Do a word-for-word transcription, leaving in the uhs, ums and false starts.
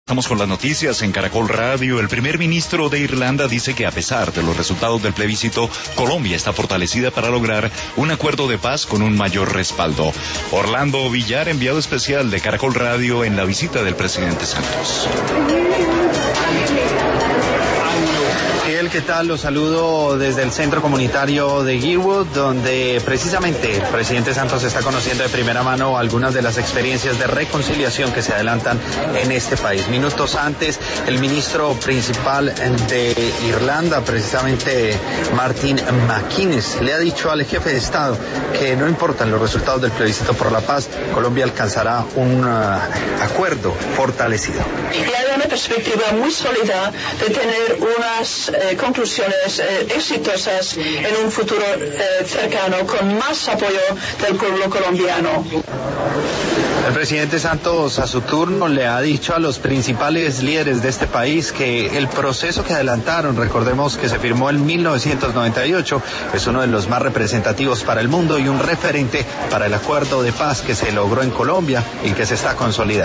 Estamos con las noticias en Caracol Radio. El primer ministro de Irlanda dice que a pesar de los resultados del plebiscito, Colombia está fortalecida para lograr un acuerdo de paz con un mayor respaldo. Orlando Villar, enviado especial de Caracol Radio en la visita del presidente Santos. ¿Qué tal? Los saludo desde el centro comunitario de Gilwood, donde precisamente el presidente Santos está conociendo de primera mano algunas de las experiencias de reconciliación que se adelantan en este país. Minutos antes, el ministro principal de Irlanda, precisamente Martin McGuinness, le ha dicho al jefe de Estado que no importan los resultados del plebiscito por la paz, Colombia alcanzará un uh, acuerdo fortalecido. Y hay una perspectiva muy sólida de tener unas eh, conclusiones eh, exitosas en un futuro eh, cercano con más apoyo del pueblo colombiano. El presidente Santos a su turno le ha dicho a los principales líderes de este país que el proceso que adelantaron, recordemos que se firmó en mil novecientos noventa y ocho, es uno de los más representativos para el mundo y un referente para el acuerdo de paz que se logró en Colombia y que se está consolidando.